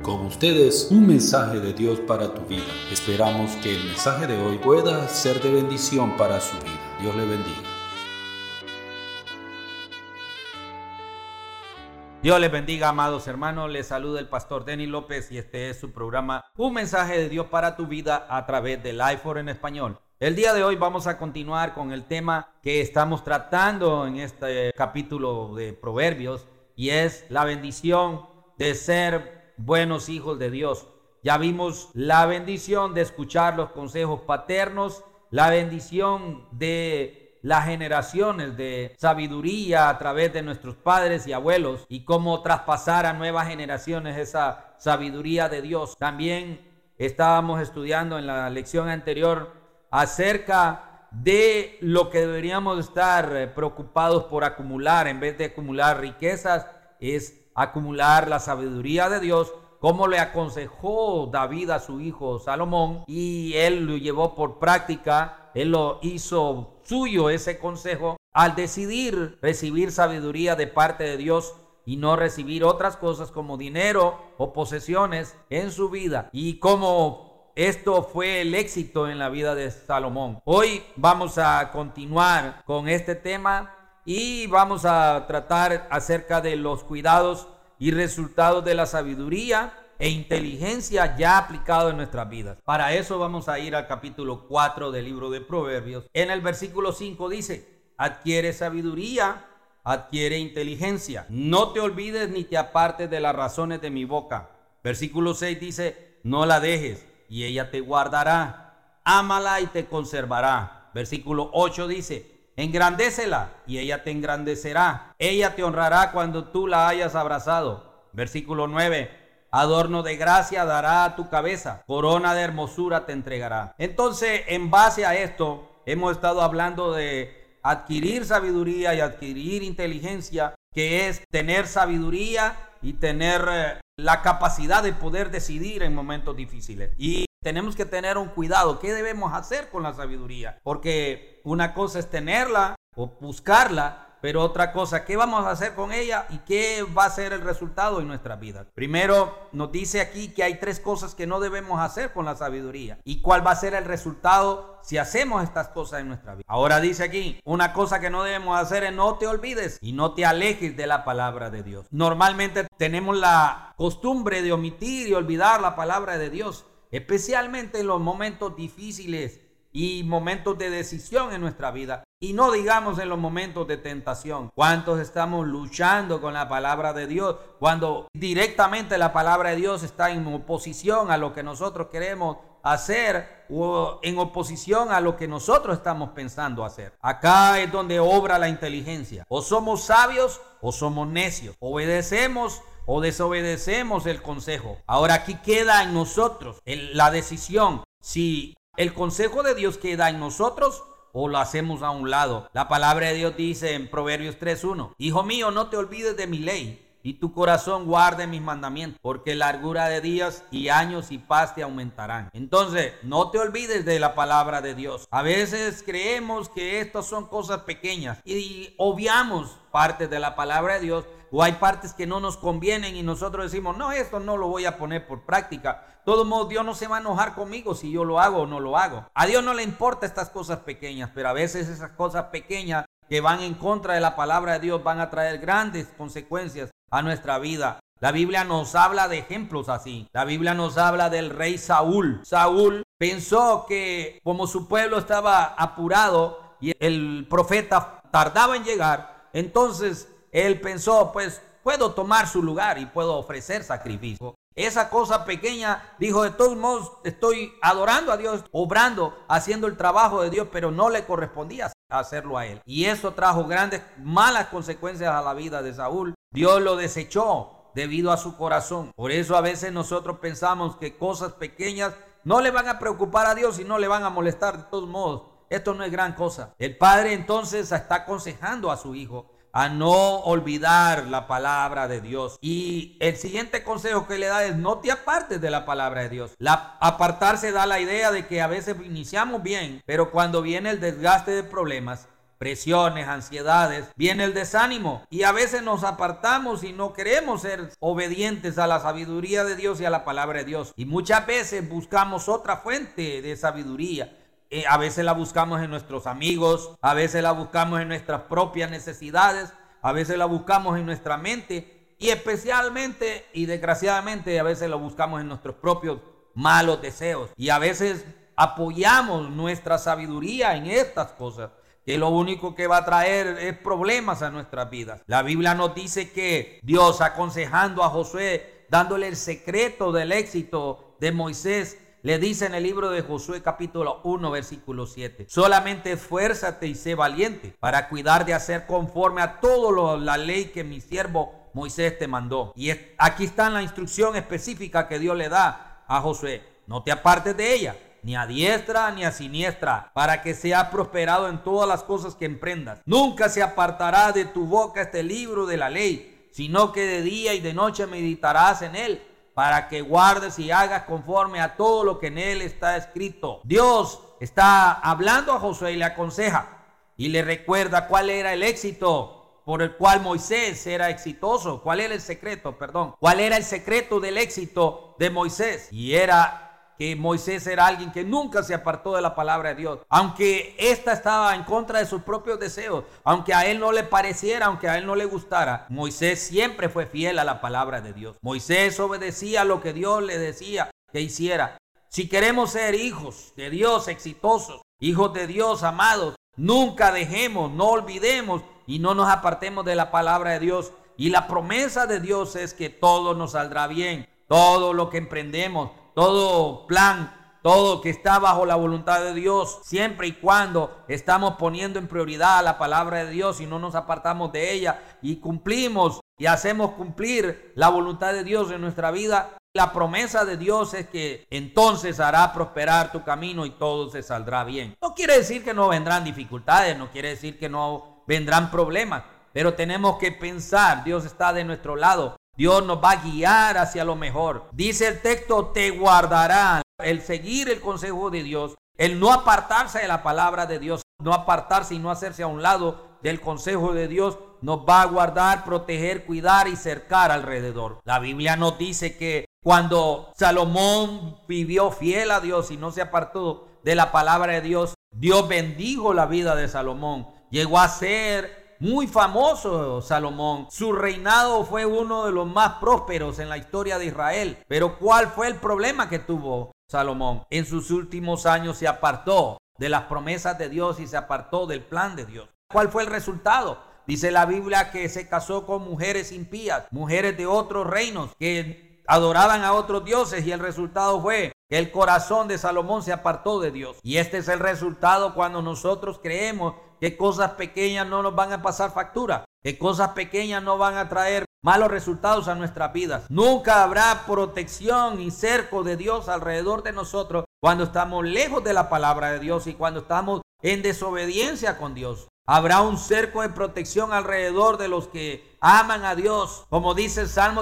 Con ustedes, un mensaje de Dios para tu vida. Esperamos que el mensaje de hoy pueda ser de bendición para su vida. Dios le bendiga. Dios les bendiga, amados hermanos. Les saluda el pastor Denis López y este es su programa Un mensaje de Dios para tu vida a través de Life4 en español. El día de hoy vamos a continuar con el tema que estamos tratando en este capítulo de Proverbios y es la bendición de ser buenos hijos de Dios. Ya vimos la bendición de escuchar los consejos paternos, la bendición de las generaciones de sabiduría a través de nuestros padres y abuelos y cómo traspasar a nuevas generaciones esa sabiduría de Dios. También estábamos estudiando en la lección anterior acerca de lo que deberíamos estar preocupados por acumular en vez de acumular riquezas, es acumular la sabiduría de Dios, como le aconsejó David a su hijo Salomón, y él lo llevó por práctica, él lo hizo suyo ese consejo, al decidir recibir sabiduría de parte de Dios y no recibir otras cosas como dinero o posesiones en su vida, y como esto fue el éxito en la vida de Salomón. Hoy vamos a continuar con este tema y vamos a tratar acerca de los cuidados y resultados de la sabiduría e inteligencia ya aplicado en nuestras vidas. Para eso vamos a ir al capítulo 4 del libro de Proverbios. En el versículo 5 dice: adquiere sabiduría, adquiere inteligencia. No te olvides ni te apartes de las razones de mi boca. Versículo 6 dice: no la dejes y ella te guardará. Ámala y te conservará. Versículo 8 dice: engrandécela y ella te engrandecerá. Ella te honrará cuando tú la hayas abrazado. Versículo 9: adorno de gracia dará a tu cabeza, corona de hermosura te entregará. Entonces, en base a esto, hemos estado hablando de adquirir sabiduría y adquirir inteligencia, que es tener sabiduría y tener la capacidad de poder decidir en momentos difíciles. Y tenemos que tener un cuidado. ¿Qué debemos hacer con la sabiduría? Porque una cosa es tenerla o buscarla, pero otra cosa, ¿qué vamos a hacer con ella y qué va a ser el resultado en nuestras vidas? Primero, nos dice aquí que hay tres cosas que no debemos hacer con la sabiduría. ¿Y cuál va a ser el resultado si hacemos estas cosas en nuestra vida? Ahora dice aquí, una cosa que no debemos hacer es no te olvides y no te alejes de la palabra de Dios. Normalmente tenemos la costumbre de omitir y olvidar la palabra de Dios, especialmente en los momentos difíciles y momentos de decisión en nuestra vida, y no digamos en los momentos de tentación. ¿Cuántos estamos luchando con la palabra de Dios cuando directamente la palabra de Dios está en oposición a lo que nosotros queremos hacer o en oposición a lo que nosotros estamos pensando hacer? Acá es donde obra la inteligencia. O somos sabios o somos necios, obedecemos o desobedecemos el consejo. Ahora aquí queda en nosotros la decisión si el consejo de Dios queda en nosotros o lo hacemos a un lado. La palabra de Dios dice en Proverbios 3:1: hijo mío, no te olvides de mi ley y tu corazón guarde mis mandamientos, porque largura de días y años y paz te aumentarán. Entonces, no te olvides de la palabra de Dios. A veces creemos que estas son cosas pequeñas y obviamos partes de la palabra de Dios, o hay partes que no nos convienen y nosotros decimos, no, esto no lo voy a poner por práctica. De todos modos, Dios no se va a enojar conmigo si yo lo hago o no lo hago. A Dios no le importa estas cosas pequeñas, pero a veces esas cosas pequeñas que van en contra de la palabra de Dios van a traer grandes consecuencias a nuestra vida. La Biblia nos habla de ejemplos así. La Biblia nos habla del rey Saúl. Saúl pensó que como su pueblo estaba apurado y el profeta tardaba en llegar, entonces él pensó, pues puedo tomar su lugar y puedo ofrecer sacrificio. Esa cosa pequeña, dijo, de todos modos estoy adorando a Dios, obrando, haciendo el trabajo de Dios, pero no le correspondía hacerlo a él. Y eso trajo grandes malas consecuencias a la vida de Saúl. Dios lo desechó debido a su corazón. Por eso a veces nosotros pensamos que cosas pequeñas no le van a preocupar a Dios y no le van a molestar de todos modos. Esto no es gran cosa. El padre entonces está aconsejando a su hijo a no olvidar la palabra de Dios. Y el siguiente consejo que le da es no te apartes de la palabra de Dios. Apartarse da la idea de que a veces iniciamos bien, pero cuando viene el desgaste de problemas, presiones, ansiedades, viene el desánimo y a veces nos apartamos y no queremos ser obedientes a la sabiduría de Dios y a la palabra de Dios. Y muchas veces buscamos otra fuente de sabiduría. A veces la buscamos en nuestros amigos, a veces la buscamos en nuestras propias necesidades, a veces la buscamos en nuestra mente y especialmente y desgraciadamente a veces la buscamos en nuestros propios malos deseos. Y a veces apoyamos nuestra sabiduría en estas cosas, que lo único que va a traer es problemas a nuestras vidas. La Biblia nos dice que Dios, aconsejando a Josué, dándole el secreto del éxito de Moisés, le dice en el libro de Josué capítulo 1 versículo 7: solamente esfuérzate y sé valiente para cuidar de hacer conforme a todo la ley que mi siervo Moisés te mandó. Y aquí está la instrucción específica que Dios le da a Josué: no te apartes de ella, ni a diestra ni a siniestra, para que seas prosperado en todas las cosas que emprendas. Nunca se apartará de tu boca este libro de la ley, sino que de día y de noche meditarás en él, para que guardes y hagas conforme a todo lo que en él está escrito. Dios está hablando a Josué y le aconseja y le recuerda cuál era el éxito por el cual Moisés era exitoso. ¿Cuál era el secreto? ¿Cuál era el secreto del éxito de Moisés? Y era que Moisés era alguien que nunca se apartó de la palabra de Dios, aunque ésta estaba en contra de sus propios deseos, aunque a él no le pareciera, aunque a él no le gustara. Moisés siempre fue fiel a la palabra de Dios. Moisés obedecía lo que Dios le decía que hiciera. Si queremos ser hijos de Dios exitosos, hijos de Dios amados, nunca dejemos, no olvidemos y no nos apartemos de la palabra de Dios. Y la promesa de Dios es que todo nos saldrá bien, todo lo que emprendemos, todo plan, todo que está bajo la voluntad de Dios, siempre y cuando estamos poniendo en prioridad la palabra de Dios y no nos apartamos de ella y cumplimos y hacemos cumplir la voluntad de Dios en nuestra vida. La promesa de Dios es que entonces hará prosperar tu camino y todo se saldrá bien. No quiere decir que no vendrán dificultades, no quiere decir que no vendrán problemas, pero tenemos que pensar, Dios está de nuestro lado. Dios nos va a guiar hacia lo mejor. Dice el texto, te guardará. El seguir el consejo de Dios, el no apartarse de la palabra de Dios, no apartarse y no hacerse a un lado del consejo de Dios, nos va a guardar, proteger, cuidar y cercar alrededor. La Biblia nos dice que cuando Salomón vivió fiel a Dios y no se apartó de la palabra de Dios, Dios bendijo la vida de Salomón. Llegó a ser muy famoso Salomón. Su reinado fue uno de los más prósperos en la historia de Israel. Pero ¿cuál fue el problema que tuvo Salomón? En sus últimos años se apartó de las promesas de Dios y se apartó del plan de Dios. ¿Cuál fue el resultado? Dice la Biblia que se casó con mujeres impías, mujeres de otros reinos que adoraban a otros dioses, y el resultado fue que el corazón de Salomón se apartó de Dios. Y este es el resultado cuando nosotros creemos que cosas pequeñas no nos van a pasar factura, que cosas pequeñas no van a traer malos resultados a nuestras vidas. Nunca habrá protección y cerco de Dios alrededor de nosotros cuando estamos lejos de la palabra de Dios y cuando estamos en desobediencia con Dios. Habrá un cerco de protección alrededor de los que aman a Dios. Como dice el Salmo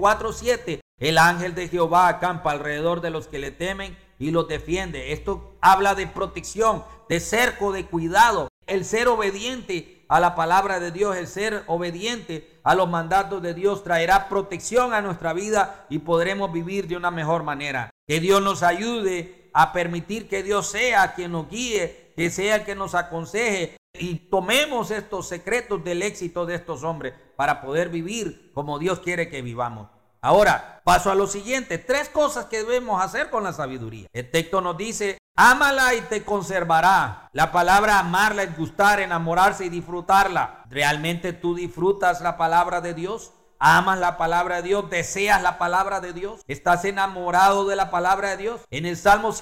34:7, el ángel de Jehová acampa alrededor de los que le temen y los defiende. Esto habla de protección, de cerco, de cuidado. El ser obediente a la palabra de Dios, el ser obediente a los mandatos de Dios traerá protección a nuestra vida y podremos vivir de una mejor manera. Que Dios nos ayude a permitir que Dios sea quien nos guíe, que sea quien nos aconseje y tomemos estos secretos del éxito de estos hombres para poder vivir como Dios quiere que vivamos. Ahora, paso a lo siguiente. 3 cosas que debemos hacer con la sabiduría. El texto nos dice, ámala y te conservará. La palabra amarla es gustar, enamorarse y disfrutarla. ¿Realmente tú disfrutas la palabra de Dios? ¿Amas la palabra de Dios? ¿Deseas la palabra de Dios? ¿Estás enamorado de la palabra de Dios? En el Salmo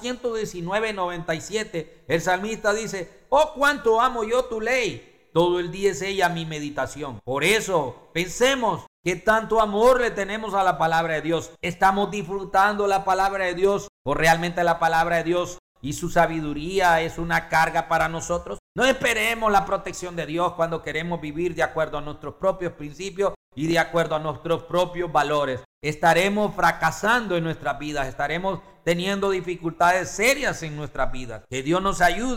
119:97, el salmista dice, oh, cuánto amo yo tu ley. Todo el día es ella mi meditación. Por eso, pensemos, ¿qué tanto amor le tenemos a la palabra de Dios? ¿Estamos disfrutando la palabra de Dios? ¿O realmente la palabra de Dios y su sabiduría es una carga para nosotros? No esperemos la protección de Dios cuando queremos vivir de acuerdo a nuestros propios principios y de acuerdo a nuestros propios valores. Estaremos fracasando en nuestras vidas, estaremos teniendo dificultades serias en nuestras vidas. Que Dios nos ayude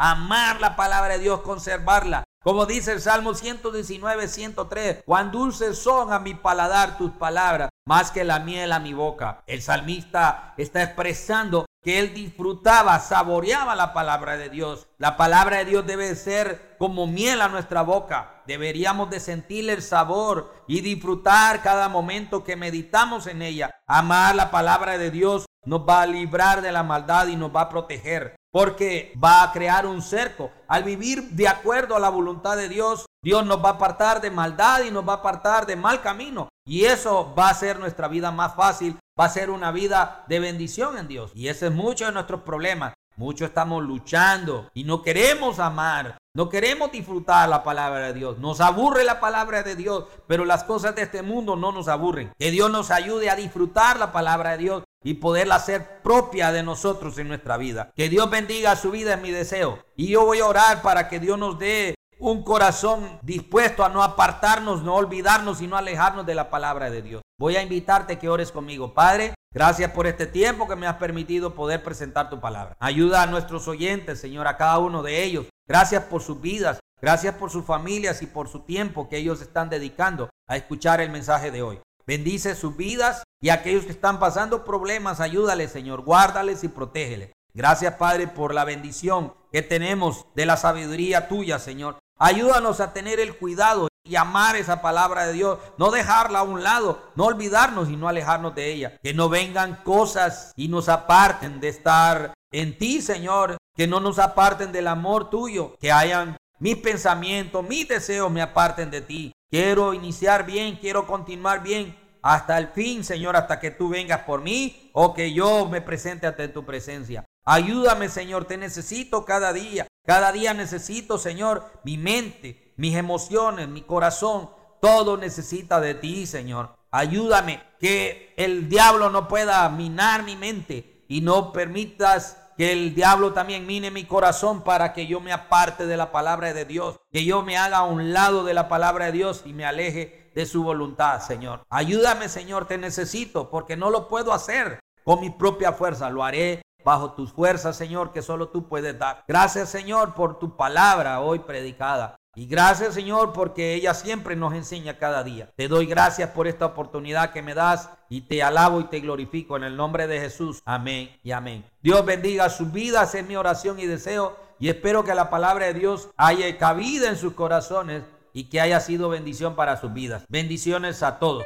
amar la palabra de Dios, conservarla. Como dice el Salmo 119, 103, cuán dulces son a mi paladar tus palabras, más que la miel a mi boca. El salmista está expresando que él disfrutaba, saboreaba la palabra de Dios. La palabra de Dios debe ser como miel a nuestra boca. Deberíamos de sentir el sabor y disfrutar cada momento que meditamos en ella. Amar la palabra de Dios nos va a librar de la maldad y nos va a proteger, porque va a crear un cerco. Al vivir de acuerdo a la voluntad de Dios, Dios nos va a apartar de maldad y nos va a apartar de mal camino. Y eso va a hacer nuestra vida más fácil, va a ser una vida de bendición en Dios. Y ese es mucho de nuestros problemas. Muchos estamos luchando y no queremos amar, no queremos disfrutar la palabra de Dios. Nos aburre la palabra de Dios, pero las cosas de este mundo no nos aburren. Que Dios nos ayude a disfrutar la palabra de Dios y poderla hacer propia de nosotros en nuestra vida. Que Dios bendiga su vida, es mi deseo. Y yo voy a orar para que Dios nos dé un corazón dispuesto a no apartarnos, no olvidarnos y no alejarnos de la palabra de Dios. Voy a invitarte que ores conmigo. Padre, gracias por este tiempo que me has permitido poder presentar tu palabra. Ayuda a nuestros oyentes, Señor, a cada uno de ellos. Gracias por sus vidas, gracias por sus familias y por su tiempo que ellos están dedicando a escuchar el mensaje de hoy. Bendice sus vidas y a aquellos que están pasando problemas, ayúdales, Señor, guárdales y protégeles. Gracias, Padre, por la bendición que tenemos de la sabiduría tuya, Señor. Ayúdanos a tener el cuidado y amar esa palabra de Dios, no dejarla a un lado, no olvidarnos y no alejarnos de ella. Que no vengan cosas y nos aparten de estar en ti, Señor, que no nos aparten del amor tuyo, que hayan mis pensamientos, mis deseos me aparten de ti. Quiero iniciar bien, quiero continuar bien hasta el fin, Señor, hasta que tú vengas por mí o que yo me presente ante tu presencia. Ayúdame, Señor, te necesito cada día. Cada día necesito, Señor, mi mente, mis emociones, mi corazón. Todo necesita de ti, Señor. Ayúdame que el diablo no pueda minar mi mente y no permitas que el diablo también mine mi corazón para que yo me aparte de la palabra de Dios, que yo me haga a un lado de la palabra de Dios y me aleje de su voluntad, Señor. Ayúdame, Señor, te necesito porque no lo puedo hacer con mi propia fuerza. Lo haré bajo tus fuerzas, Señor, que solo tú puedes dar. Gracias, Señor, por tu palabra hoy predicada. Y gracias, Señor, porque ella siempre nos enseña cada día. Te doy gracias por esta oportunidad que me das y te alabo y te glorifico en el nombre de Jesús. Amén y amén. Dios bendiga sus vidas, es mi oración y deseo. Y espero que la palabra de Dios haya cabida en sus corazones y que haya sido bendición para sus vidas. Bendiciones a todos.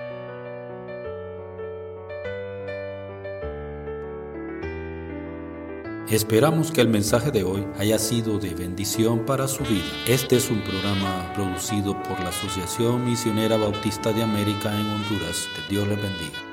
Esperamos que el mensaje de hoy haya sido de bendición para su vida. Este es un programa producido por la Asociación Misionera Bautista de América en Honduras. Que Dios les bendiga.